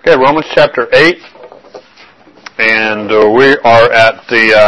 Okay, Romans chapter 8, and we are at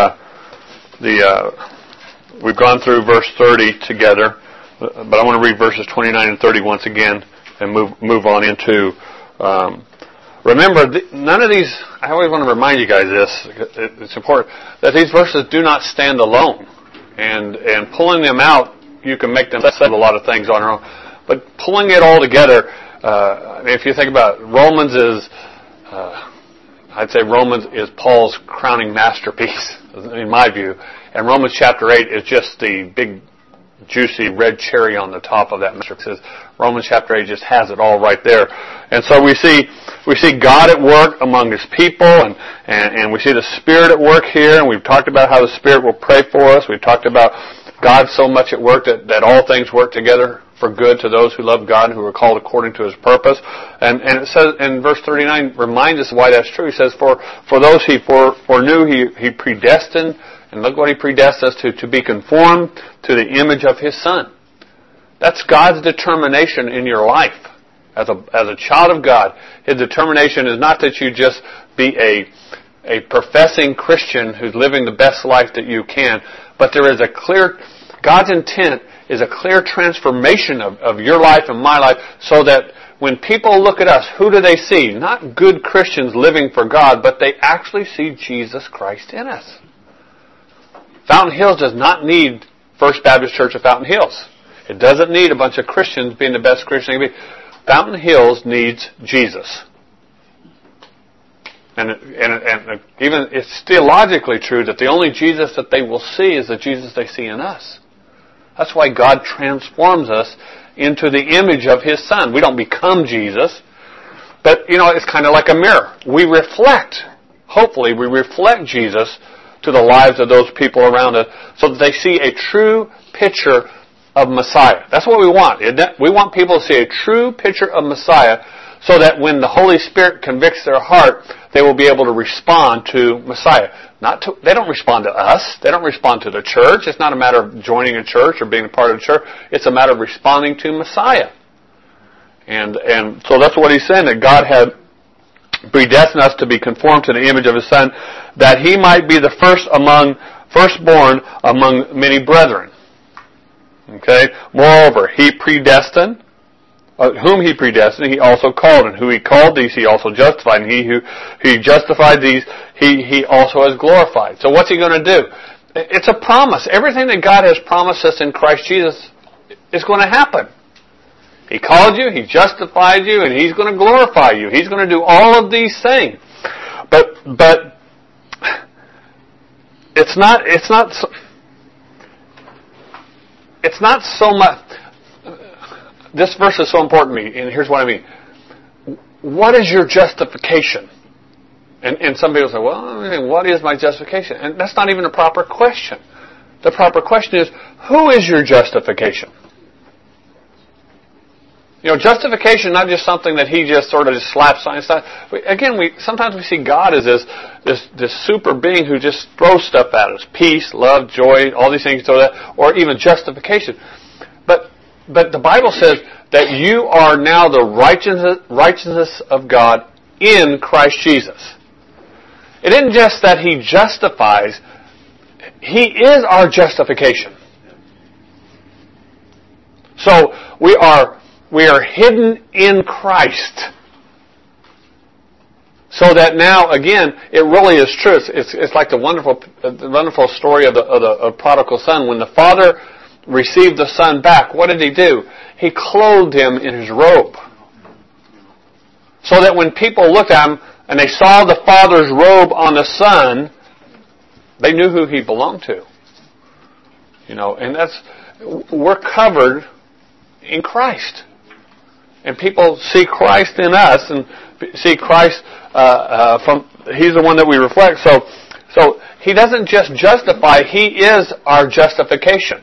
we've gone through verse 30 together, but I want to read verses 29 and 30 once again and move on into, remember, none of these, I always want to remind you guys this, it's important, that these verses do not stand alone, and pulling them out, you can make them say a lot of things on their own, but pulling it all together, if you think about it, Romans is, I'd say Romans is Paul's crowning masterpiece, in my view. And Romans chapter 8 is just the big, juicy red cherry on the top of that masterpiece. Romans chapter 8 just has it all right there. And so we see God at work among His people, and we see the Spirit at work here, and we've talked about how the Spirit will pray for us. We've talked about God so much at work that all things work together for good to those who love God, who are called according to His purpose. And it says in verse 39, reminds us why that's true. He says, for those He foreknew, He predestined, and look what He predestined us to be conformed to the image of His Son. That's God's determination in your life. As a child of God, His determination is not that you just be a professing Christian who's living the best life that you can, but there is God's intent is a clear transformation of your life and my life, so that when people look at us, who do they see? Not good Christians living for God, but they actually see Jesus Christ in us. Fountain Hills does not need First Baptist Church of Fountain Hills. It doesn't need a bunch of Christians being the best Christian they can be. Fountain Hills needs Jesus. And even it's theologically true that the only Jesus that they will see is the Jesus they see in us. That's why God transforms us into the image of His Son. We don't become Jesus, but it's kind of like a mirror. Hopefully we reflect Jesus to the lives of those people around us, so that they see a true picture of Messiah. That's what we want. We want people to see a true picture of Messiah, so that when the Holy Spirit convicts their heart, they will be able to respond to Messiah. They don't respond to us. They don't respond to the church. It's not a matter of joining a church or being a part of the church. It's a matter of responding to Messiah. And so that's what he's saying, that God had predestined us to be conformed to the image of His Son, that He might be the firstborn among many brethren. Okay? Moreover, He predestined, whom He predestined, He also called, and who He called, these He also justified, and He justified these, He also has glorified. So what's He going to do? It's a promise. Everything that God has promised us in Christ Jesus is going to happen. He called you, He justified you, and He's going to glorify you. He's going to do all of these things. But it's not so much. This verse is so important to me, and here's what I mean. What is your justification? And some people say, well, what is my justification? And that's not even a proper question. The proper question is, who is your justification? Justification, not just something that He just sort of just slaps on. Sometimes we see God as this super being who just throws stuff at us. Peace, love, joy, all these things, or even justification. But the Bible says that you are now the righteousness of God in Christ Jesus. It isn't just that He justifies. He is our justification. So we are hidden in Christ. So that now, again, it really is true. It's like the wonderful story of the prodigal son. When the father received the son back, what did he do? He clothed him in his robe. So that when people looked at him and they saw the father's robe on the son, they knew who he belonged to. And we're covered in Christ. And people see Christ in us and see Christ He's the one that we reflect. So He doesn't just justify, He is our justification.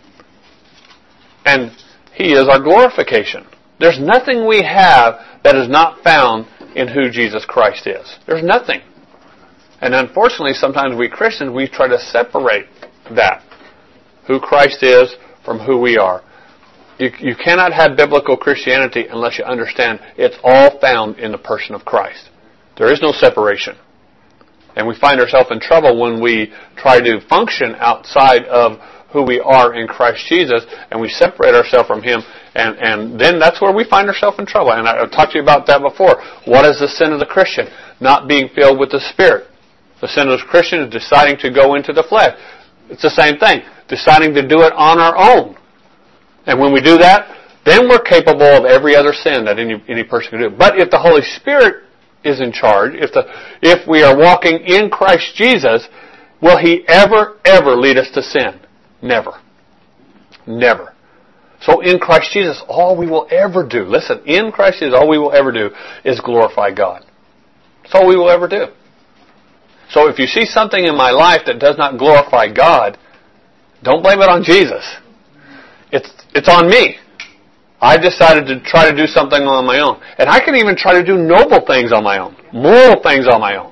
And He is our glorification. There's nothing we have that is not found in who Jesus Christ is. There's nothing. And unfortunately, sometimes we Christians, we try to separate that, who Christ is from who we are. You cannot have biblical Christianity unless you understand it's all found in the person of Christ. There is no separation. And we find ourselves in trouble when we try to function outside of who we are in Christ Jesus, and we separate ourselves from Him, and then that's where we find ourselves in trouble. And I've talked to you about that before. What is the sin of the Christian? Not being filled with the Spirit. The sin of the Christian is deciding to go into the flesh. It's the same thing. Deciding to do it on our own. And when we do that, then we're capable of every other sin that any person can do. But if the Holy Spirit is in charge, if we are walking in Christ Jesus, will He ever lead us to sin? Never. Never. So in Christ Jesus, all we will ever do, listen, in Christ Jesus, all we will ever do is glorify God. That's all we will ever do. So if you see something in my life that does not glorify God, don't blame it on Jesus. It's on me. I decided to try to do something on my own. And I can even try to do noble things on my own. Moral things on my own.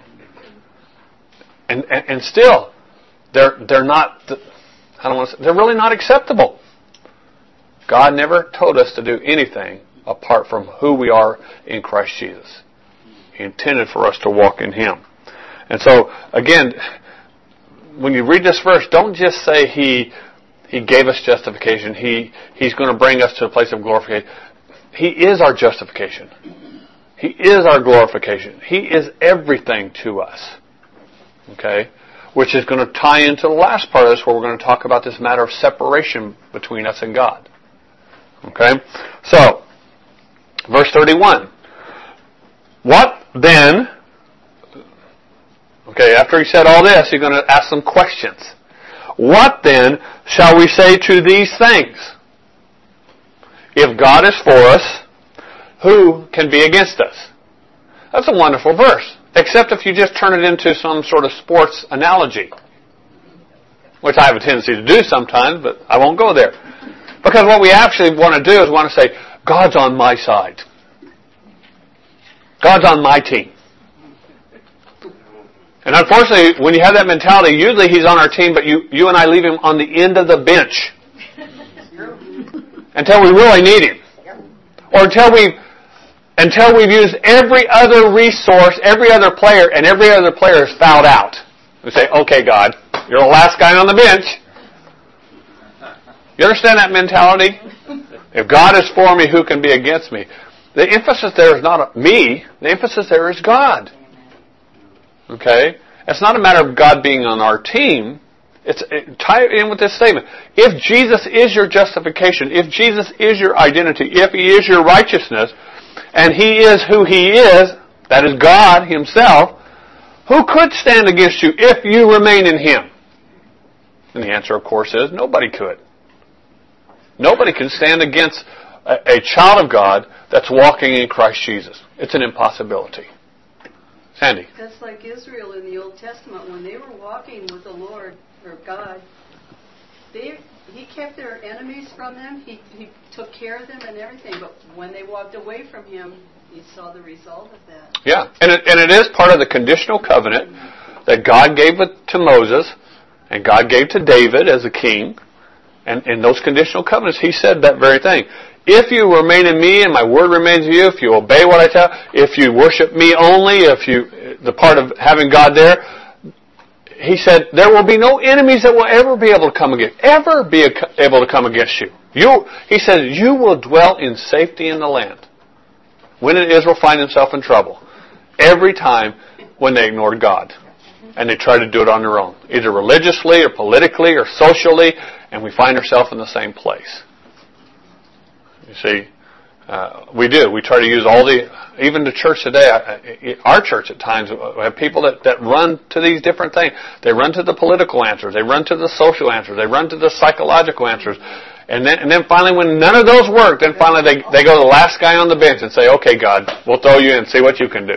And still, they're not, they're really not acceptable. God never told us to do anything apart from who we are in Christ Jesus. He intended for us to walk in Him. And so, again, when you read this verse, don't just say He gave us justification. He's going to bring us to a place of glorification. He is our justification. He is our glorification. He is everything to us. Okay? Which is going to tie into the last part of this, where we're going to talk about this matter of separation between us and God. Okay? So, verse 31. What then... Okay, after he said all this, he's going to ask some questions. What then shall we say to these things? If God is for us, who can be against us? That's a wonderful verse. Except if you just turn it into some sort of sports analogy. Which I have a tendency to do sometimes, but I won't go there. Because what we actually want to do is want to say, God's on my side. God's on my team. And unfortunately, when you have that mentality, usually He's on our team, but you and I leave Him on the end of the bench. Until we really need Him. Or until we've used every other resource, every other player, and every other player is fouled out. We say, okay, God, you're the last guy on the bench. You understand that mentality? If God is for me, who can be against me? The emphasis there is not me. The emphasis there is God. Okay? It's not a matter of God being on our team. Tie it in with this statement. If Jesus is your justification, if Jesus is your identity, if He is your righteousness, and He is who He is, that is God Himself, who could stand against you if you remain in Him? And the answer, of course, is nobody could. Nobody can stand against a child of God that's walking in Christ Jesus. It's an impossibility. Sandy. That's like Israel in the Old Testament. When they were walking with the Lord, or God, He kept their enemies from them. He took care of them and everything. But when they walked away from Him, you saw the result of that. Yeah, and it is part of the conditional covenant that God gave to Moses and God gave to David as a king. And in those conditional covenants, He said that very thing. If you remain in me and my word remains in you, if you obey what I tell, if you worship me only, the part of having God there, He said, there will be no enemies that will ever be able to come against you. He said, you will dwell in safety in the land. When did Israel find himself in trouble? Every time when they ignored God. And they tried to do it on their own. Either religiously or politically or socially. And we find ourselves in the same place. You see, we do. We try to use even the church today, our church at times, we have people that run to these different things. They run to the political answers. They run to the social answers. They run to the psychological answers. And then finally, when none of those work, then finally they go to the last guy on the bench and say, okay, God, we'll throw you in and see what you can do.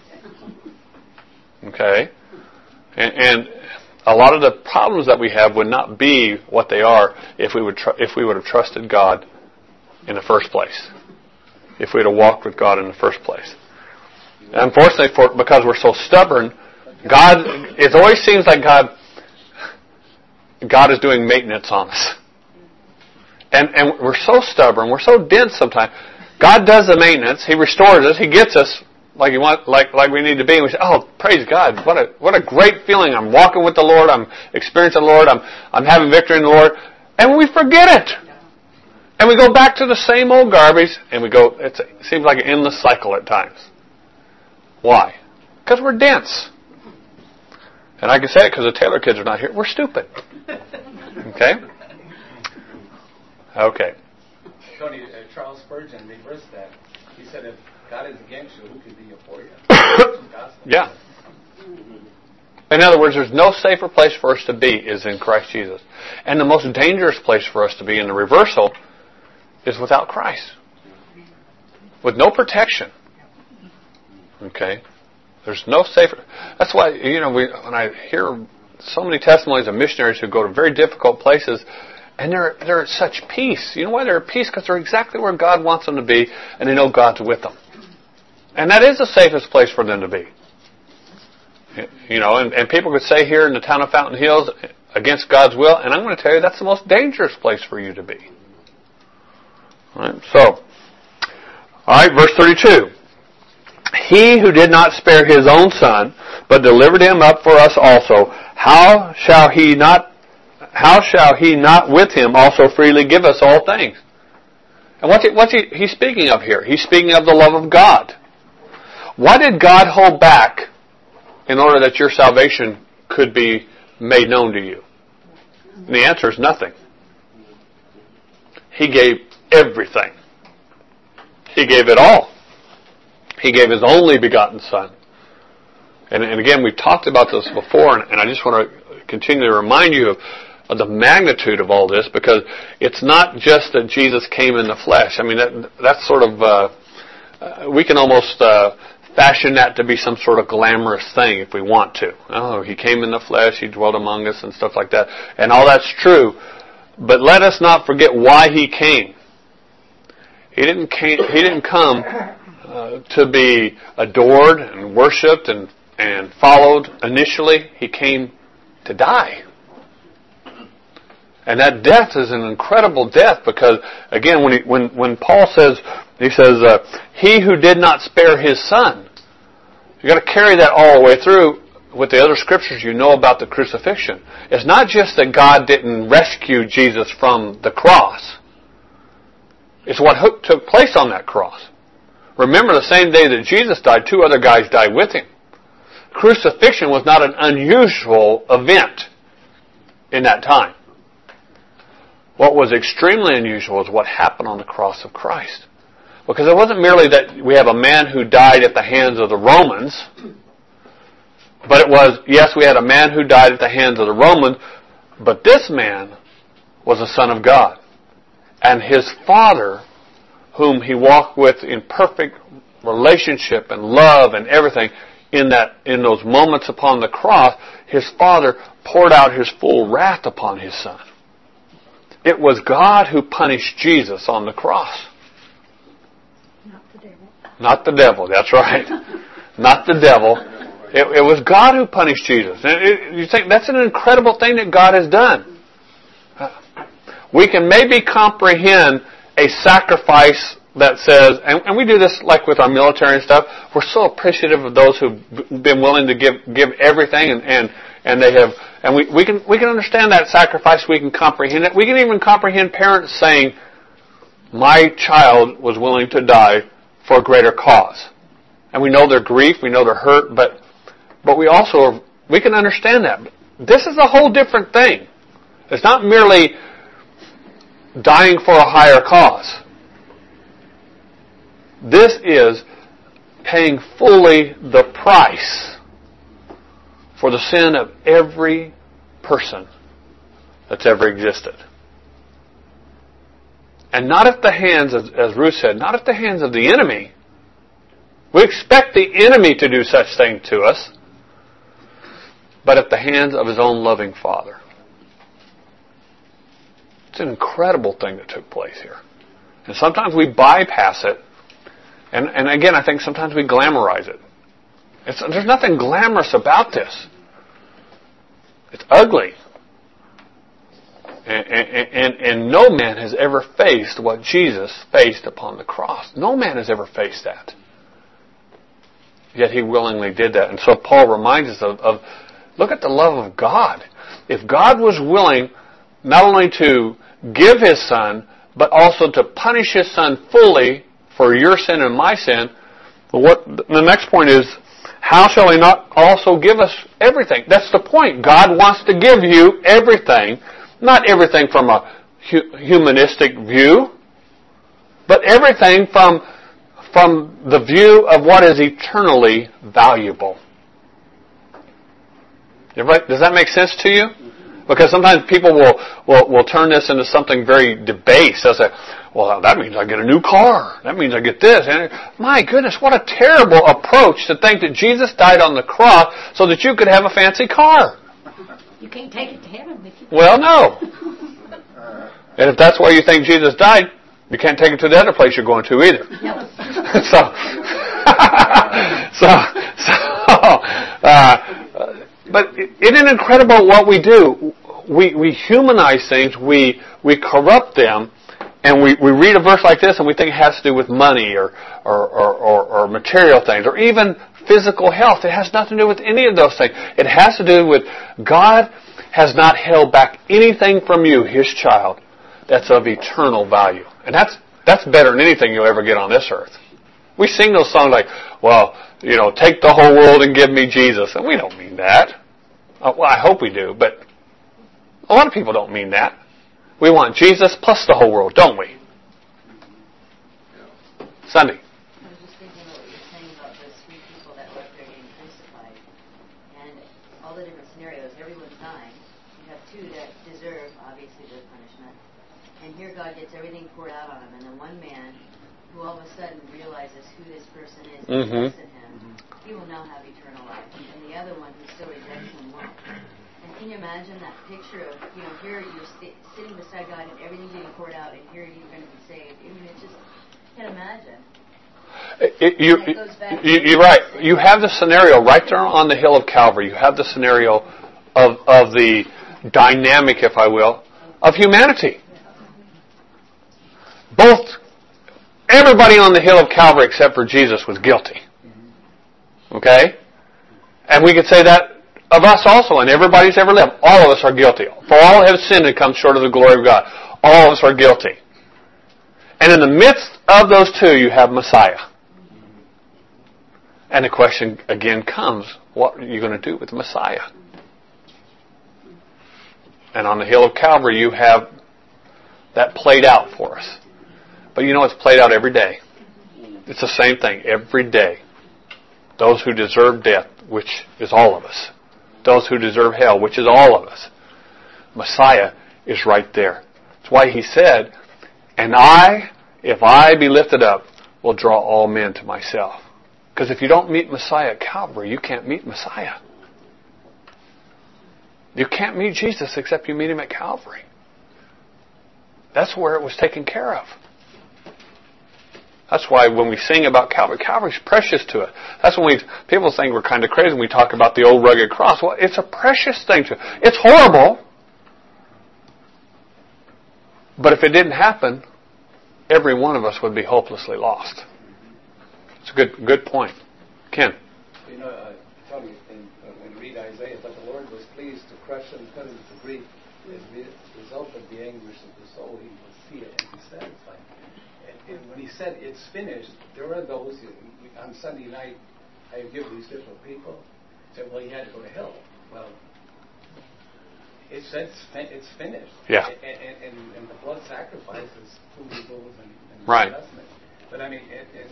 Okay? And a lot of the problems that we have would not be what they are if we would have trusted God in the first place. If we would have walked with God in the first place. And unfortunately, because we're so stubborn, it always seems like God is doing maintenance on us. And we're so stubborn. We're so dense sometimes. God does the maintenance. He restores us. He gets us like we need to be. And we say, "Oh, praise God! What a great feeling! I'm walking with the Lord. I'm experiencing the Lord. I'm having victory in the Lord." And we forget it. And we go back to the same old garbage. And we go. It seems like an endless cycle at times. Why? Because we're dense. And I can say it because the Taylor kids are not here. We're stupid. Okay? Okay. Tony, Charles Spurgeon reversed that. He said, if God is against you, who could be for you? Yeah. In other words, there's no safer place for us to be is in Christ Jesus. And the most dangerous place for us to be in the reversal is without Christ. With no protection. Okay? There's no safer... That's why, when I hear so many testimonies of missionaries who go to very difficult places, and they're at such peace. You know why they're at peace? Because they're exactly where God wants them to be, and they know God's with them. And that is the safest place for them to be. And people could say here in the town of Fountain Hills, against God's will, and I'm going to tell you that's the most dangerous place for you to be. All right, verse 32. He who did not spare his own son, but delivered him up for us also, how shall he not with him also freely give us all things? And what's he's speaking of here? He's speaking of the love of God. Why did God hold back in order that your salvation could be made known to you? And the answer is nothing. He gave everything. He gave it all. He gave His only begotten Son. And again, we've talked about this before, and I just want to continue to remind you of the magnitude of all this, because it's not just that Jesus came in the flesh. I mean, that's sort of, we can almost fashion that to be some sort of glamorous thing if we want to. Oh, He came in the flesh, He dwelt among us and stuff like that. And all that's true. But let us not forget why He came. He didn't come to be adored and worshipped and followed initially. He came to die. And that death is an incredible death, because again, when Paul says, he says, he who did not spare his son. You got to carry that all the way through with the other scriptures you know about the crucifixion. It's not just that God didn't rescue Jesus from the cross. It's what took place on that cross. Remember, the same day that Jesus died, 2 other guys died with Him. Crucifixion was not an unusual event in that time. What was extremely unusual is what happened on the cross of Christ. Because it wasn't merely that we have a man who died at the hands of the Romans, but it was, yes, we had a man who died at the hands of the Romans, but this man was a Son of God. And His Father, whom He walked with in perfect relationship and love and everything, in those moments upon the cross, His Father poured out His full wrath upon His Son. It was God who punished Jesus on the cross. Not the devil. Not the devil, that's right. Not the devil. It was God who punished Jesus. And you think that's an incredible thing that God has done. We can maybe comprehend a sacrifice that says, and we do this like with our military and stuff, we're so appreciative of those who've been willing to give everything, and they have, and we can understand that sacrifice, we can comprehend it. We can even comprehend parents saying, my child was willing to die for a greater cause. And we know their grief, we know their hurt, but we can understand that. This is a whole different thing. It's not merely dying for a higher cause. This is paying fully the price for the sin of every person that's ever existed. And not at the hands, as Ruth said, not at the hands of the enemy. We expect the enemy to do such thing to us, but at the hands of His own loving Father. It's an incredible thing that took place here. And sometimes we bypass it. And again, I think sometimes we glamorize it. There's nothing glamorous about this. It's ugly. And no man has ever faced what Jesus faced upon the cross. No man has ever faced that. Yet He willingly did that. And so Paul reminds us of look at the love of God. If God was willing not only to give His Son, but also to punish His Son fully for your sin and my sin, the next point is, how shall He not also give us everything? That's the point. God wants to give you everything. Not everything from a humanistic view, but everything from the view of what is eternally valuable. Does that make sense to you? Because sometimes people will turn this into something very debased. They'll say, well, that means I get a new car. That means I get this. And my goodness, what a terrible approach to think that Jesus died on the cross so that you could have a fancy car. You can't take it to heaven with you. Well, no. And if that's why you think Jesus died, you can't take it to the other place you're going to either. No. But isn't it incredible what we do? We humanize things, we corrupt them, and we read a verse like this and we think it has to do with money or material things or even physical health. It has nothing to do with any of those things. It has to do with God has not held back anything from you, His child, that's of eternal value. And that's better than anything you'll ever get on this earth. We sing those songs like, well, take the whole world and give me Jesus. And we don't mean that. Well, I hope we do, but a lot of people don't mean that. We want Jesus plus the whole world, don't we? Sunday. I was just thinking about what you're saying about those three people that were up there getting crucified. And all the different scenarios, everyone's dying. You have two that deserve, obviously, their punishment. And here God gets everything poured out on him. And then one man who all of a sudden realizes who this person is and trusts in him, he will now have eternal life. And the other one who still rejects him won't. And can you imagine that picture of, here you're sitting beside God and everything's getting poured out, and here you're going to be saved. I mean, it's just, I can't imagine. You're right. You have the scenario right there on the hill of Calvary. You have the scenario of the dynamic, if I will, of humanity. Everybody on the hill of Calvary except for Jesus was guilty. Okay? And we could say that of us also, and everybody's ever lived. All of us are guilty. For all have sinned and come short of the glory of God. All of us are guilty. And in the midst of those two, you have Messiah. And the question again comes, what are you going to do with Messiah? And on the hill of Calvary, you have that played out for us. But it's played out every day. It's the same thing every day. Those who deserve death, which is all of us. Those who deserve hell, which is all of us. Messiah is right there. That's why He said, and I, if I be lifted up, will draw all men to myself. Because if you don't meet Messiah at Calvary, you can't meet Messiah. You can't meet Jesus except you meet Him at Calvary. That's where it was taken care of. That's why when we sing about Calvary, Calvary's precious to us. That's when people think we're kind of crazy when we talk about the old rugged cross. Well, it's a precious thing to us. It's horrible. But if it didn't happen, every one of us would be hopelessly lost. It's a good point. Ken? Tony, when you read Isaiah, but the Lord was pleased to crush and cut him to grief. As a result of the anguish of the soul, He will see it and be satisfied. And when He said it's finished, there are those on Sunday night I give these different people said, well, He had to go to hell. Well, it says it's finished. Yeah. And the blood sacrifice is who He goes and right. Testament. But I mean,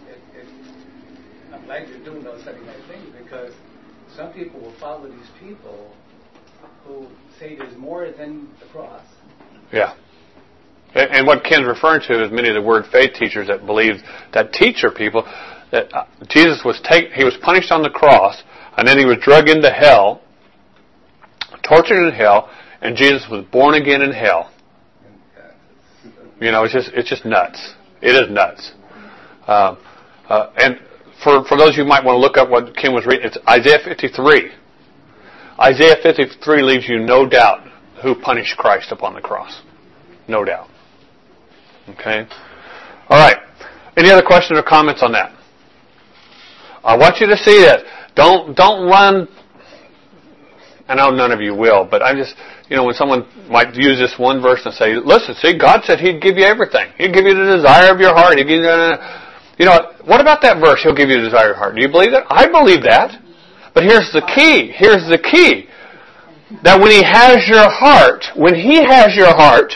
I'm glad you're doing those Sunday night things because some people will follow these people who say there's more than the cross. Yeah. And what Ken's referring to is many of the Word faith teachers that believe, that teacher people, that Jesus was He was punished on the cross, and then He was dragged into hell, tortured in hell, and Jesus was born again in hell. It's just nuts. It is nuts. And for those of you who might want to look up what Ken was reading, it's Isaiah 53. Isaiah 53 leaves you no doubt who punished Christ upon the cross. No doubt. Okay? All right. Any other questions or comments on that? I want you to see that. Don't run. I know none of you will, but I just, when someone might use this one verse and say, listen, see, God said He'd give you everything. He'd give you the desire of your heart. He'd give you, what about that verse? He'll give you the desire of your heart. Do you believe that? I believe that. But here's the key. Here's the key. That when He has your heart,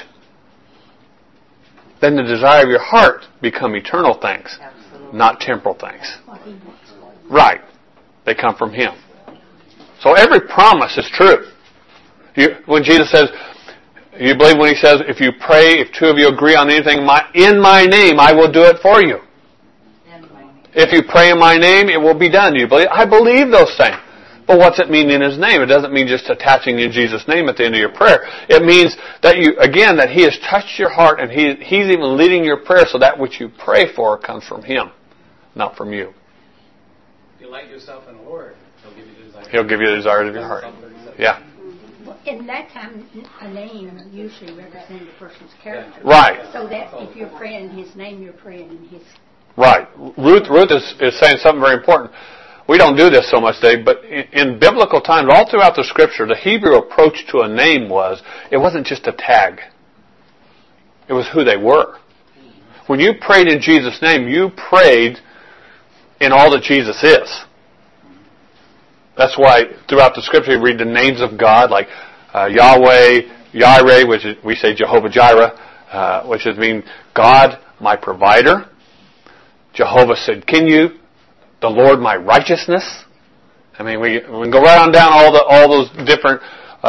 then the desire of your heart become eternal things, not temporal things. Right. They come from Him. So every promise is true. When Jesus says, you believe when He says, if you pray, if two of you agree on anything in my name, I will do it for you. If you pray in my name, it will be done. You believe? I believe those things. But what's it mean in His name? It doesn't mean just attaching in Jesus' name at the end of your prayer. It means that that He has touched your heart and He's even leading your prayer so that which you pray for comes from Him, not from you. If you delight yourself in the Lord, He'll give you the desires. He'll give you the desires of your heart. Yeah. In that time, a name usually represented a person's character. Right. So that if you're praying in His name, you're praying in His. Right. Ruth is saying something very important. We don't do this so much today, but in biblical times, all throughout the Scripture, the Hebrew approach to a name it wasn't just a tag. It was who they were. When you prayed in Jesus' name, you prayed in all that Jesus is. That's why throughout the Scripture you read the names of God, like Yahweh, Yireh, which is, we say Jehovah Jireh, which means God, my provider. Jehovah Sidkenu, the Lord my righteousness. I mean, we can go right on down all those different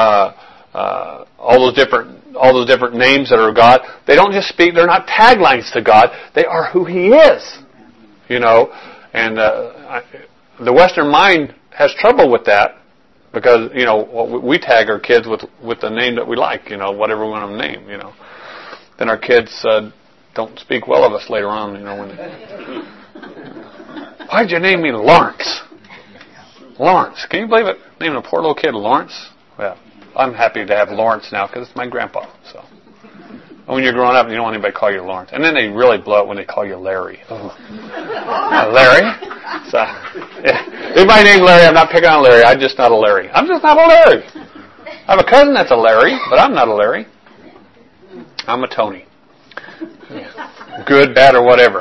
names that are of God. They don't just speak; they're not taglines to God. They are who He is. And the Western mind has trouble with that because we tag our kids with the name that we like. Whatever we want them to name. Then our kids don't speak well of us later on. Why'd you name me Lawrence? Lawrence. Can you believe it? Naming a poor little kid Lawrence? Well, I'm happy to have Lawrence now because it's my grandpa. So, when you're growing up, you don't want anybody to call you Lawrence. And then they really blow it when they call you Larry. Oh. Larry? So, yeah. Anybody named Larry, I'm not picking on Larry. I'm just not a Larry. I'm just not a Larry. I have a cousin that's a Larry, but I'm not a Larry. I'm a Tony. Good, bad, or whatever.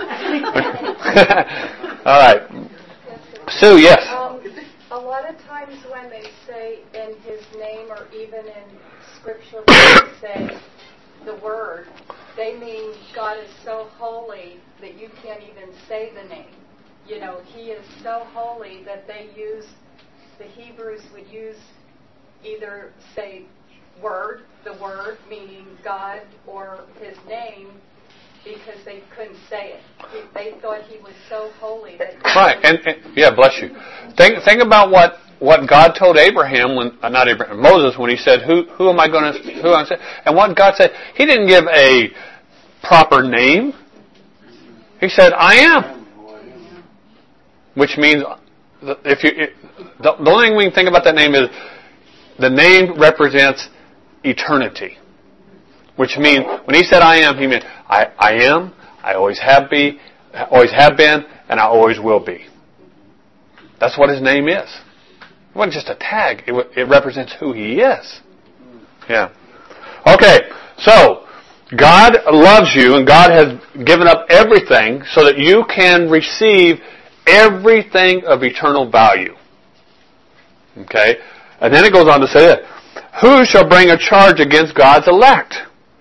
All right. Sue, yes. A lot of times when they say in His name, or even in Scripture when they say the word, they mean God is so holy that you can't even say the name. He is so holy that the Hebrews would use either say the word meaning God, or His name, because they couldn't say it. They thought He was so holy that. Right, and yeah, bless you. Think about what God told Abraham Moses when He said, "Who am I going to? Who am I?" And what God said, He didn't give a proper name. He said, "I am," which means the only thing we can think about that name is the name represents eternity. Which means, when He said I am, He meant, I am, I always have been, and I always will be. That's what His name is. It wasn't just a tag. It represents who He is. Yeah. Okay, so, God loves you, and God has given up everything so that you can receive everything of eternal value. Okay? And then it goes on to say that, who shall bring a charge against God's elect?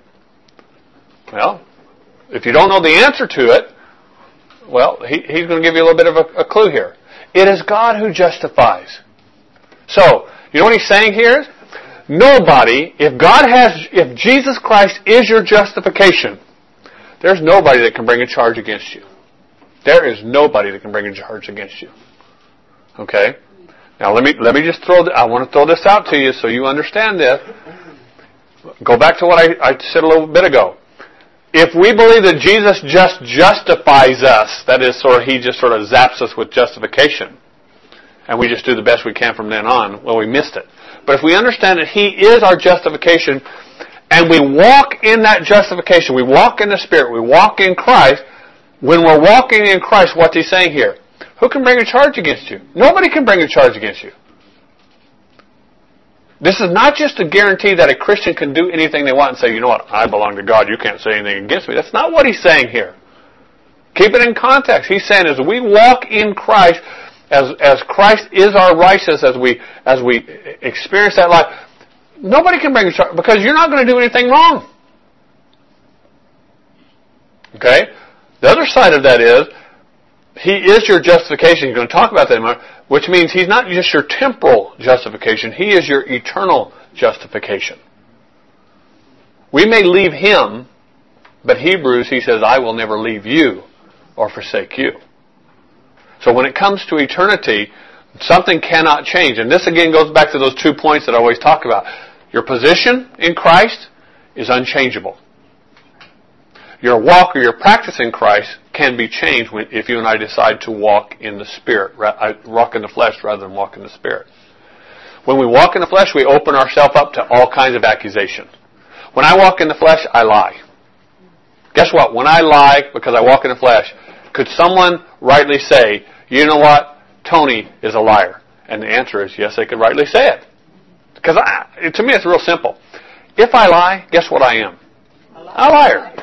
Well, if you don't know the answer to it, well, he's going to give you a little bit of a clue here. It is God who justifies. So, you know what he's saying here? Nobody, if Jesus Christ is your justification, there's nobody that can bring a charge against you. There is nobody that can bring a charge against you. Okay? Now let me just I want to throw this out to you so you understand this. Go back to what I said a little bit ago. If we believe that Jesus just justifies us, that is, He just sort of zaps us with justification, and we just do the best we can from then on, well, we missed it. But if we understand that He is our justification, and we walk in that justification. We walk in the Spirit. We walk in Christ. When we're walking in Christ, what's he saying here? Who can bring a charge against you? Nobody can bring a charge against you. This is not just a guarantee that a Christian can do anything they want and say, you know what, I belong to God, you can't say anything against me. That's not what he's saying here. Keep it in context. He's saying as we walk in Christ, as Christ is our righteousness, as we experience that life, nobody can bring a charge because you're not going to do anything wrong. Okay? The other side of that is, he is your justification. He's going to talk about that in a moment, which means he's not just your temporal justification. He is your eternal justification. We may leave him, but Hebrews, he says, I will never leave you or forsake you. So when it comes to eternity, something cannot change. And this again goes back to those 2 points that I always talk about. Your position in Christ is unchangeable. Your walk or your practice in Christ can be changed if you and I decide to walk in the Spirit, walk in the flesh rather than walk in the Spirit. When we walk in the flesh, we open ourselves up to all kinds of accusation. When I walk in the flesh, I lie. Guess what? When I lie because I walk in the flesh, could someone rightly say, you know what? Tony is a liar. And the answer is yes, they could rightly say it. Because to me, it's real simple. If I lie, guess what I am? A liar.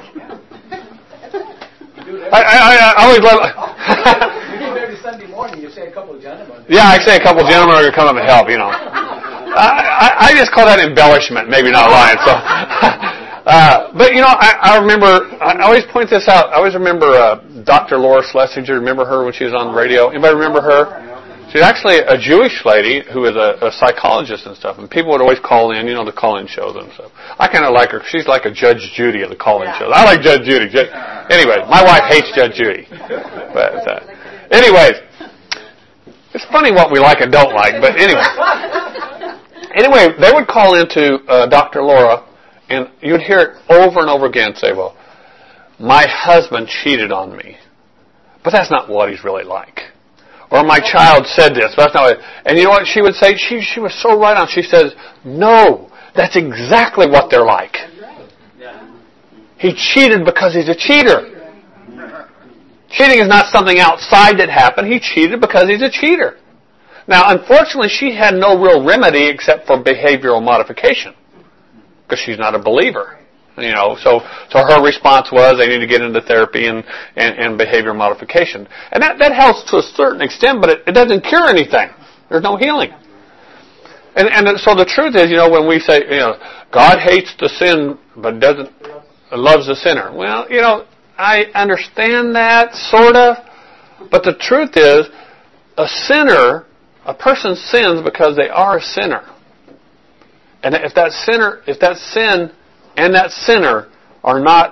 I always love. You do it every Sunday morning. You say a couple of gentlemen. Yeah, I say a couple of gentlemen are going to come up and help. You know, I just call that embellishment, maybe not lying. So, but you know, I remember. I always point this out. I always remember Dr. Laura Schlesinger. Remember her when she was on the radio? Anybody remember her? She's actually a Jewish lady who is a psychologist and stuff, and people would always call in, you know, the call-in shows and stuff. I kind of like her. She's like a Judge Judy of the call-in shows. I like Judge Judy. Anyway, my wife hates Judge Judy. But anyways, it's funny what we like and don't like, but anyway. Anyway, they would call into Dr. Laura, and you'd hear it over and over again say, well, my husband cheated on me. But that's not what he's really like. Or my child said this, but that's not what. And you know what she would say? She was so right on. She says, no, that's exactly what they're like. He cheated because he's a cheater. Cheating is not something outside that happened. He cheated because he's a cheater. Now, unfortunately, she had no real remedy except for behavioral modification because she's not a believer. You know, so her response was they need to get into therapy and behavior modification. And that helps to a certain extent, but it doesn't cure anything. There's no healing. And so the truth is, you know, when we say, you know, God hates the sin but loves the sinner. Well, you know, I understand that, sort of. But the truth is, a person sins because they are a sinner. And if that sin and that sinner are not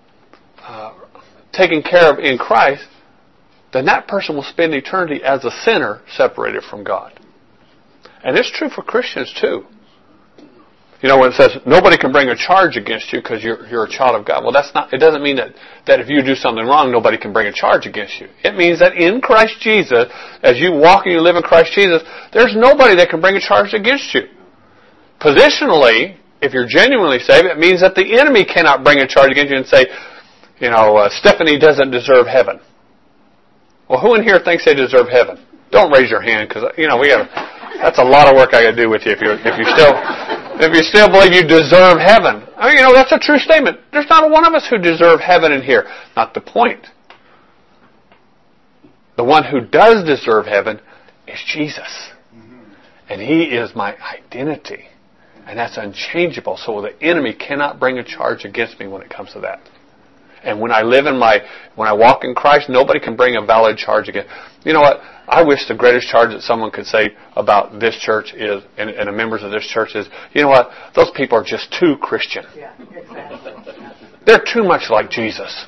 taken care of in Christ, then that person will spend eternity as a sinner separated from God. And it's true for Christians too. You know, when it says nobody can bring a charge against you because you're a child of God. Well, it doesn't mean that if you do something wrong, nobody can bring a charge against you. It means that in Christ Jesus, as you walk and you live in Christ Jesus, there's nobody that can bring a charge against you. Positionally, if you're genuinely saved, it means that the enemy cannot bring a charge against you and say, you know, Stephanie doesn't deserve heaven. Well, who in here thinks they deserve heaven? Don't raise your hand because, you know, that's a lot of work I got to do with you if you still believe you deserve heaven. I mean, you know, that's a true statement. There's not one of us who deserve heaven in here. Not the point. The one who does deserve heaven is Jesus. And He is my identity. And that's unchangeable. So the enemy cannot bring a charge against me when it comes to that. And when I walk in Christ, nobody can bring a valid charge against. You know what? I wish the greatest charge that someone could say about this church is, and the members of this church is, you know what? Those people are just too Christian. Yeah, exactly. They're too much like Jesus.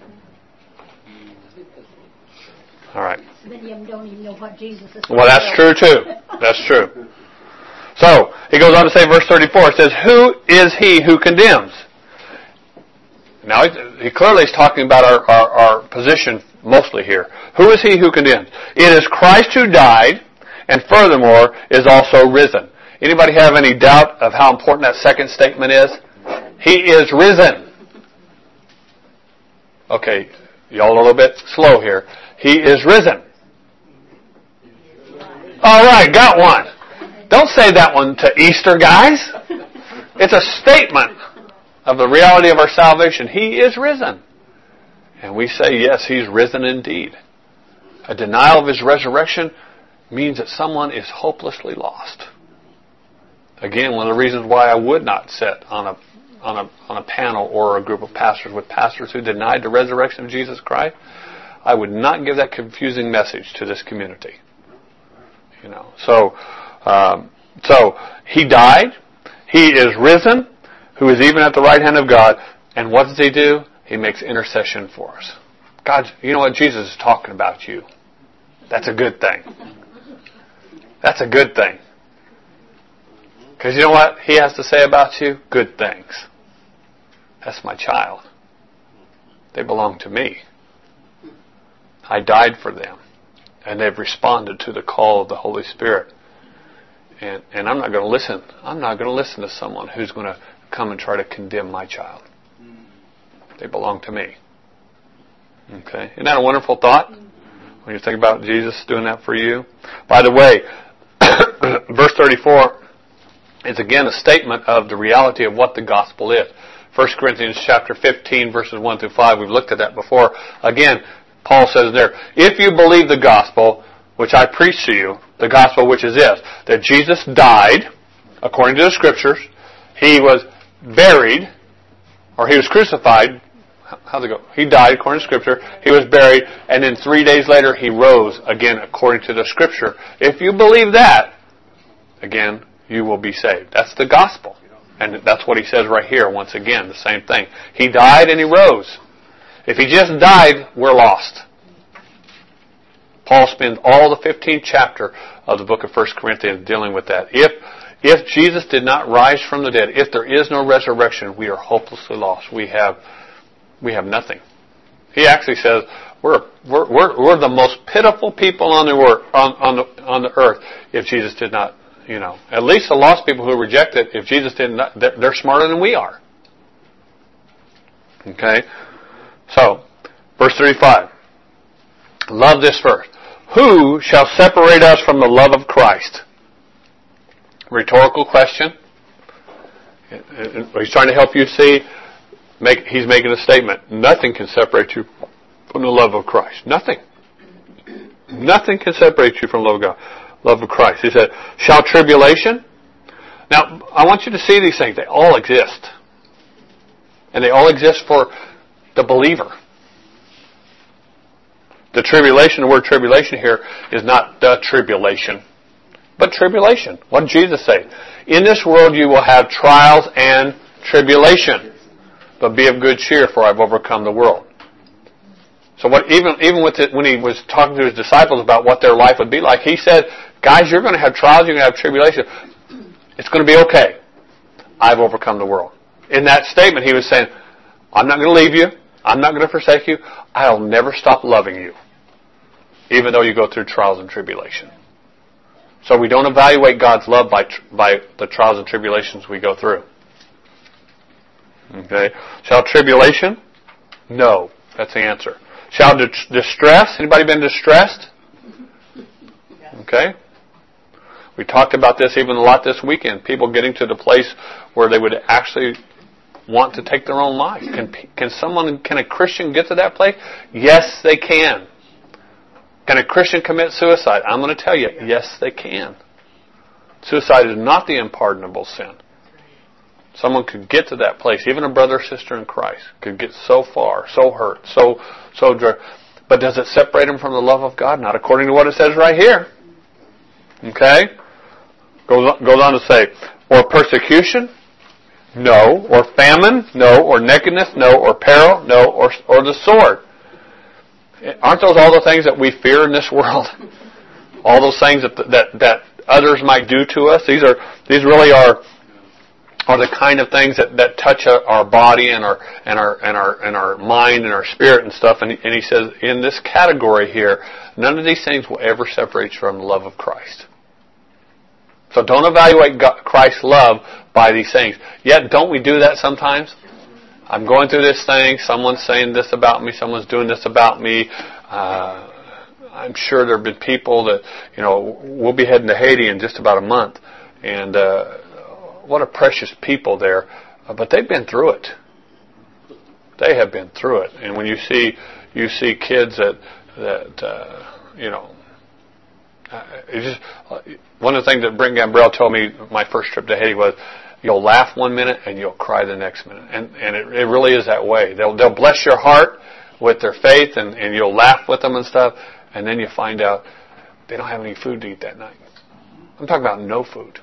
All right. Many of them don't even know what Jesus is. Well, that's true too. That's true. So, he goes on to say, verse 34, it says, who is he who condemns? Now, he clearly is talking about our position mostly here. Who is he who condemns? It is Christ who died, and furthermore, is also risen. Anybody have any doubt of how important that second statement is? He is risen. Okay, y'all a little bit slow here. He is risen. All right, got one. Don't say that one to Easter, guys. It's a statement of the reality of our salvation. He is risen. And we say, yes, He's risen indeed. A denial of His resurrection means that someone is hopelessly lost. Again, one of the reasons why I would not sit on a panel or a group of pastors with pastors who denied the resurrection of Jesus Christ, I would not give that confusing message to this community. So He died. He is risen, who is even at the right hand of God. And what does He do? He makes intercession for us. God, you know what? Jesus is talking about you. That's a good thing. That's a good thing. Because you know what He has to say about you? Good things. That's my child. They belong to me. I died for them. And they've responded to the call of the Holy Spirit. And I'm not going to listen. I'm not going to listen to someone who's going to come and try to condemn my child. They belong to me. Okay? Isn't that a wonderful thought? When you think about Jesus doing that for you. By the way, verse 34 is again a statement of the reality of what the gospel is. 1 Corinthians chapter 15, verses 1 through 5. We've looked at that before. Again, Paul says there, if you believe the gospel, which I preach to you, the gospel which is this, that Jesus died, according to the Scriptures, He was buried, or He was crucified. How's it go? He died, according to Scripture. He was buried, and then 3 days later, He rose, again, according to the Scripture. If you believe that, again, you will be saved. That's the gospel. And that's what he says right here, once again, the same thing. He died and He rose. If He just died, we're lost. Paul spends all the 15th chapter of the book of 1 Corinthians dealing with that. If Jesus did not rise from the dead, if there is no resurrection, we are hopelessly lost. We have nothing. He actually says we're the most pitiful people on the earth if Jesus did not. At least the lost people who reject it, if Jesus did not, they're smarter than we are. Okay? So, verse 35. Love this verse. Who shall separate us from the love of Christ? Rhetorical question. He's trying to help you see. He's making a statement. Nothing can separate you from the love of Christ. Nothing. Nothing can separate you from the love of God. Love of Christ. He said, shall tribulation? Now, I want you to see these things. They all exist. And they all exist for the believer. The tribulation, the word tribulation here is not the tribulation, but tribulation. What did Jesus say? In this world you will have trials and tribulation, but be of good cheer, for I've overcome the world. So even with it, when He was talking to His disciples about what their life would be like, He said, guys, you're going to have trials, you're going to have tribulation. It's going to be okay. I've overcome the world. In that statement, He was saying, I'm not going to leave you. I'm not going to forsake you. I'll never stop loving you, even though you go through trials and tribulation. So we don't evaluate God's love by the trials and tribulations we go through. Okay. Shall tribulation? No. That's the answer. Shall distress? Anybody been distressed? Okay. We talked about this even a lot this weekend. People getting to the place where they would actually want to take their own life. Can a Christian get to that place? Yes, they can. Can a Christian commit suicide? I'm going to tell you, yes, they can. Suicide is not the unpardonable sin. Someone could get to that place. Even a brother or sister in Christ could get so far, so hurt, so drunk. But does it separate them from the love of God? Not according to what it says right here. Okay? Goes on to say, or persecution? No. Or famine? No. Or nakedness? No. Or peril? No. Or the sword? Aren't those all the things that we fear in this world? All those things that others might do to us? These really are the kind of things that touch our body and our mind and our spirit and stuff. And he says, in this category here, none of these things will ever separate you from the love of Christ. So don't evaluate Christ's love by these things. Yet, don't we do that sometimes? I'm going through this thing. Someone's saying this about me. Someone's doing this about me. I'm sure there have been people that, we'll be heading to Haiti in just about a month. And what a precious people there. But they've been through it. They have been through it. And when you see kids that it's just, one of the things that Brent Gambrell told me my first trip to Haiti was, you'll laugh one minute and you'll cry the next minute. And it really is that way. They'll bless your heart with their faith and you'll laugh with them and stuff. And then you find out they don't have any food to eat that night. I'm talking about no food.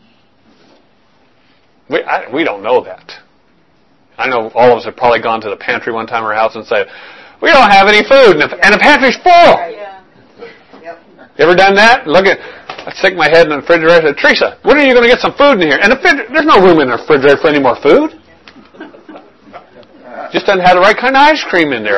We don't know that. I know all of us have probably gone to the pantry one time at our house and said, we don't have any food, and the pantry's full. Yeah. Yep. You ever done that? I stick my head in the refrigerator and say, Teresa, when are you going to get some food in here? And there's no room in the refrigerator for any more food. Just doesn't have the right kind of ice cream in there.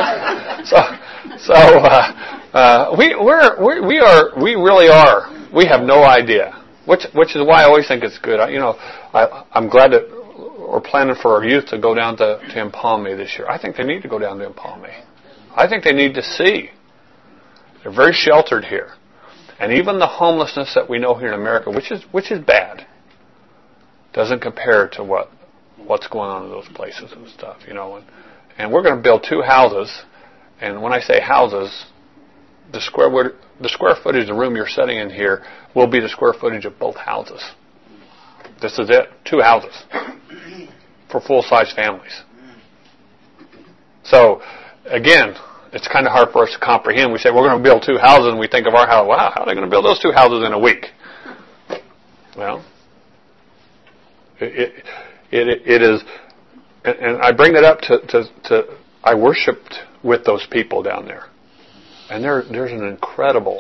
We really are. We have no idea. Which is why I always think it's good. I'm glad that we're planning for our youth to go down to Empalme this year. I think they need to go down to Empalme. I think they need to see. They're very sheltered here. And even the homelessness that we know here in America, which is bad, doesn't compare to what's going on in those places and stuff, And we're going to build 2 houses. And when I say houses, the square footage of the room you're sitting in here will be the square footage of both houses. This is it. 2 houses for full-size families. So, again, it's kind of hard for us to comprehend. We say we're going to build 2 houses, and we think of our house. Wow, how are they going to build those 2 houses in a week? Well, it is, and I bring that up to I worshipped with those people down there, and there's an incredible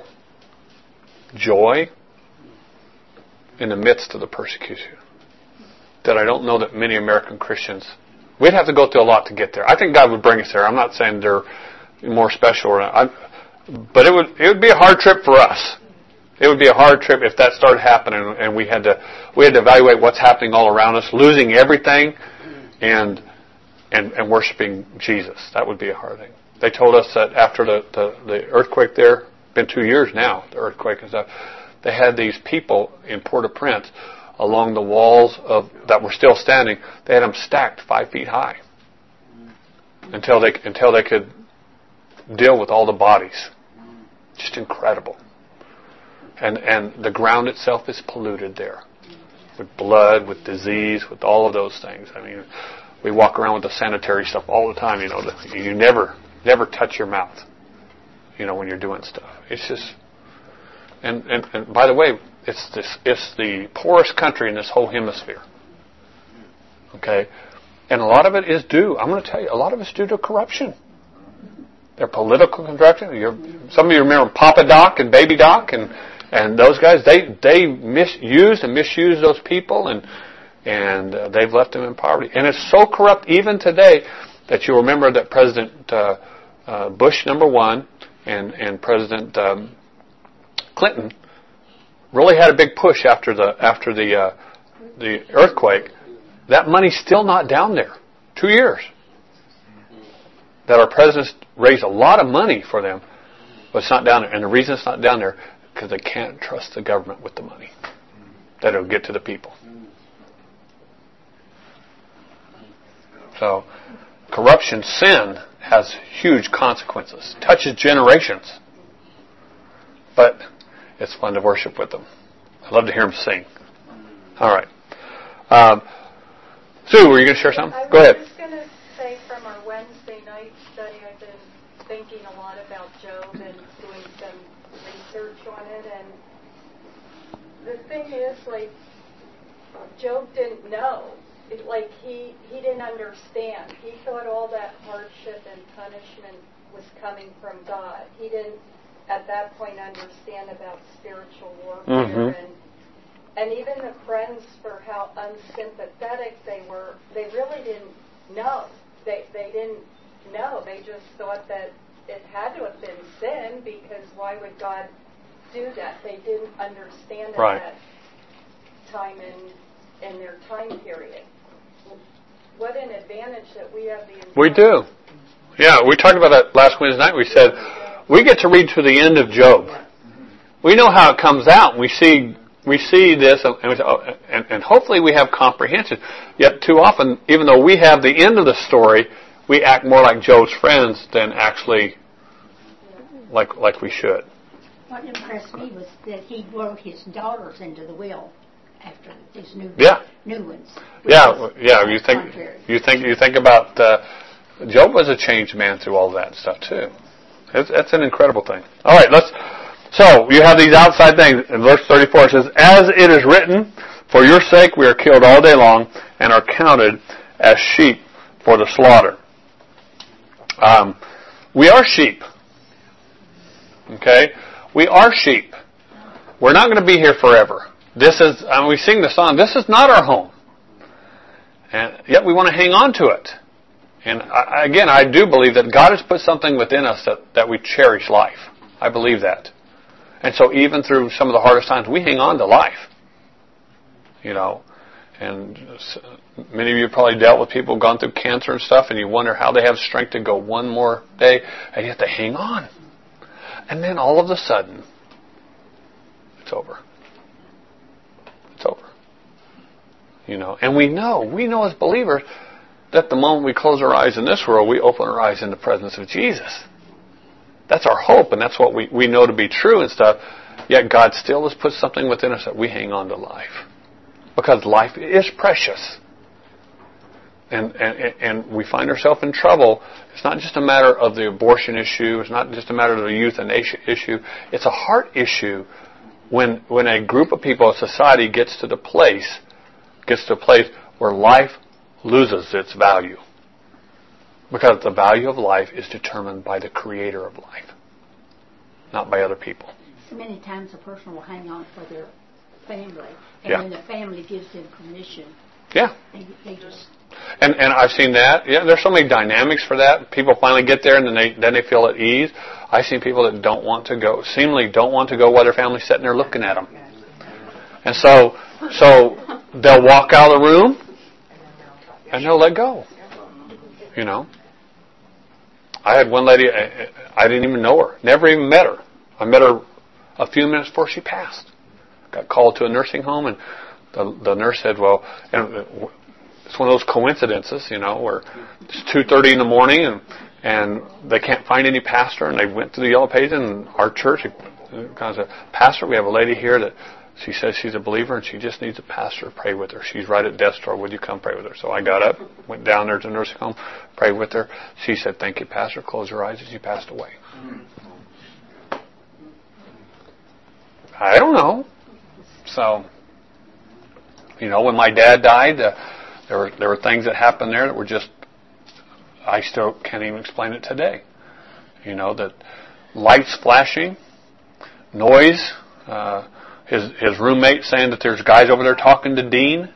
joy in the midst of the persecution that I don't know that many American Christians. We'd have to go through a lot to get there. I think God would bring us there. I'm not saying they're more special, but it would be a hard trip for us. It would be a hard trip if that started happening, and we had to evaluate what's happening all around us, losing everything, and worshiping Jesus. That would be a hard thing. They told us that after the earthquake there, been 2 years now, the earthquake and stuff, they had these people in Port-au-Prince along the walls that were still standing. They had them stacked 5 feet high until they could deal with all the bodies. Just incredible. And the ground itself is polluted there with blood, with disease, with all of those things. I mean, we walk around with the sanitary stuff all the time. You never touch your mouth. When you're doing stuff. It's just. And by the way, it's the poorest country in this whole hemisphere. Okay, and a lot of it is due. I'm going to tell you, a lot of it's due to corruption. Their political corruption. Some of you remember Papa Doc and Baby Doc and those guys. They misused those people and they've left them in poverty. And it's so corrupt even today that you remember that President Bush #1 and President Clinton really had a big push after the earthquake. That money's still not down there. 2 years. That our presidents raised a lot of money for them, but it's not down there. And the reason it's not down there because they can't trust the government with the money. That it'll get to the people. So, corruption, sin, has huge consequences. Touches generations. But it's fun to worship with them. I love to hear them sing. All right. Sue, were you going to share something? Go ahead. I was going to say from our Wednesday night study, I've been thinking a lot about Job and doing some research on it. And the thing is, Job didn't know. He didn't understand. He thought all that hardship and punishment was coming from God. He didn't, at that point, understand about spiritual warfare. And even the friends, for how unsympathetic they were, they really didn't know. They didn't know. They just thought that it had to have been sin, because why would God do that? They didn't understand it. Right. time in their time period. What an advantage that we have the We do. Yeah, we talked about that last Wednesday night. We said we get to read to the end of Job. We know how it comes out. And we see this, and hopefully we have comprehension. Yet too often, even though we have the end of the story, we act more like Job's friends than actually like we should. What impressed me was that he wrote his daughters into the will after his new ones. Yeah. You think about Job was a changed man through all that stuff too. That's an incredible thing. All right, so you have these outside things. In verse 34 it says, "As it is written, for your sake we are killed all day long and are counted as sheep for the slaughter." We are sheep. Okay? We are sheep. We're not going to be here forever. We sing the song, this is not our home. And yet we want to hang on to it. And I do believe that God has put something within us that we cherish life. I believe that. And so even through some of the hardest times, we hang on to life. And many of you probably dealt with people gone through cancer and stuff, and you wonder how they have strength to go one more day, and you have to hang on. And then all of a sudden, it's over. It's over. And we know as believers that the moment we close our eyes in this world, we open our eyes in the presence of Jesus. That's our hope, and that's what we know to be true and stuff. Yet God still has put something within us that we hang on to life. Because life is precious. And we find ourselves in trouble. It's not just a matter of the abortion issue. It's not just a matter of the euthanasia issue. It's a heart issue when a group of people, a society gets to the place where life loses its value. Because the value of life is determined by the creator of life, not by other people. So many times a person will hang on for their family, and when the family gives them permission, they just... And I've seen that. Yeah, there's so many dynamics for that. People finally get there, and then they feel at ease. I've seen people that seemingly don't want to go while their family's sitting there looking at them. And so they'll walk out of the room, and they'll let go. I had one lady, I didn't even know her, never even met her. I met her a few minutes before she passed. Got called to a nursing home, and the nurse said, well, and it's one of those coincidences, where it's 2:30 in the morning, and they can't find any pastor, and they went to the Yellow Pages, and our church kind of said, "Pastor, we have a lady here that she says she's a believer, and she just needs a pastor to pray with her. She's right at death's door. Would you come pray with her?" So I got up, went down there to the nursing home, prayed with her. She said, "Thank you, Pastor." Closed her eyes, and she passed away. I don't know. So, when my dad died, there were things that happened there that were just, I still can't even explain it today. That lights flashing, noise, his roommate saying that there's guys over there talking to Dean.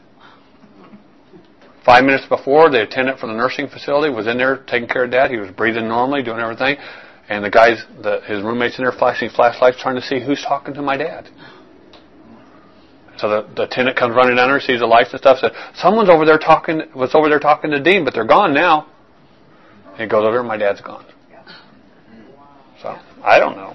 5 minutes before, the attendant from the nursing facility was in there taking care of Dad. He was breathing normally, doing everything. And his roommate's in there flashing flashlights trying to see who's talking to my dad. So the attendant comes running down there, sees the lights and stuff, says, "Someone's over there talking to Dean, but they're gone now." And he goes over and my dad's gone. So, I don't know.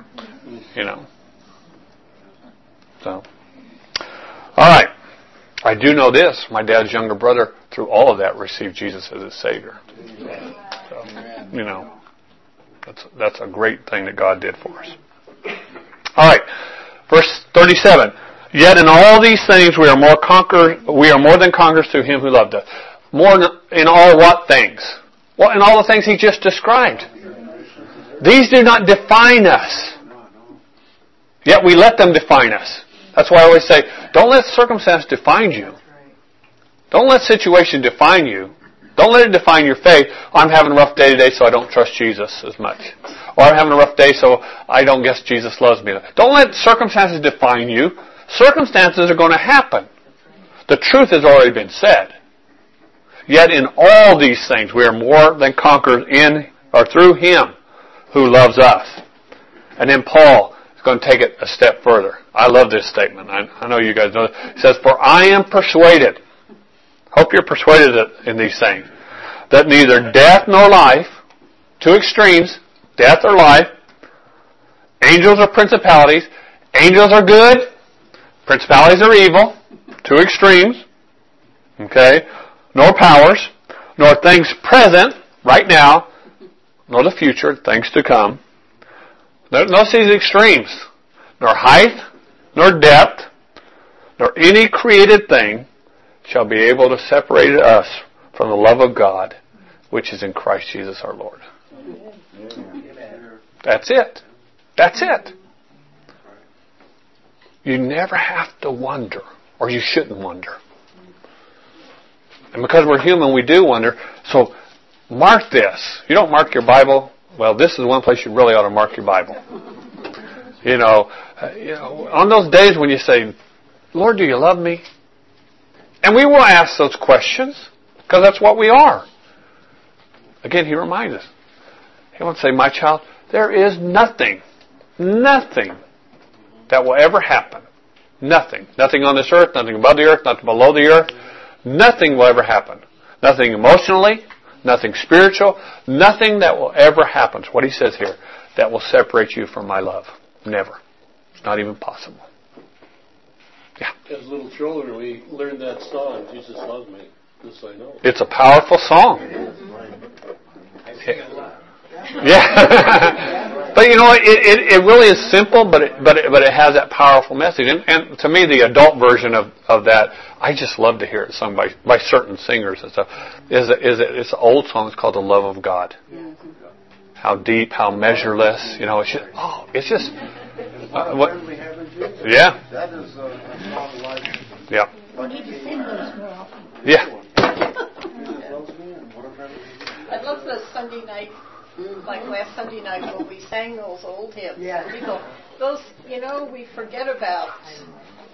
So, all right. I do know this. My dad's younger brother, through all of that, received Jesus as his Savior. So, that's a great thing that God did for us. All right. Verse 37. "Yet in all these things we are more than conquerors through Him who loved us." More in all what things? Well, in all the things He just described. These do not define us. Yet we let them define us. That's why I always say, don't let circumstance define you. Don't let situation define you. Don't let it define your faith. I'm having a rough day today, so I don't trust Jesus as much. Or I'm having a rough day, so I don't guess Jesus loves me. Don't let circumstances define you. Circumstances are going to happen. The truth has already been said. Yet in all these things we are more than conquerors in or through Him who loves us. And then Paul going to take it a step further. I love this statement. I know you guys know it. It says, "For I am persuaded." Hope you're persuaded in these things. "That neither death nor life," two extremes, death or life, angels or principalities, angels are good, principalities are evil, two extremes, okay, nor powers, nor things present, right now, nor the future, things to come. Notice these extremes. Nor height, nor depth, nor any created thing shall be able to separate us from the love of God, which is in Christ Jesus our Lord. That's it. That's it. You never have to wonder, or you shouldn't wonder. And because we're human, we do wonder. So mark this. You don't mark your Bible. Well, this is one place you really ought to mark your Bible. You know, on those days when you say, "Lord, do you love me?" And we will ask those questions because that's what we are. Again, He reminds us. He won't say, "My child, there is nothing that will ever happen. Nothing. Nothing on this earth, nothing above the earth, nothing below the earth. Nothing will ever happen. Nothing emotionally, nothing spiritual, nothing that will ever happen." It's what He says here. That will separate you from my love. Never. It's not even possible. Yeah. As little children, we learned that song, "Jesus Loves Me." This I know. It's a powerful song. Yeah. But you know, it really is simple, but it has that powerful message. And to me, the adult version of that, I just love to hear it sung by certain singers and stuff. It's an old song. It's called "The Love of God." How deep, how measureless. You know, it's just. What? Yeah. That is a song like. Yeah. We need to sing those more often. Yeah. I love the Sunday night, like last Sunday night when we sang those old hymns. Yeah. Those, we forget about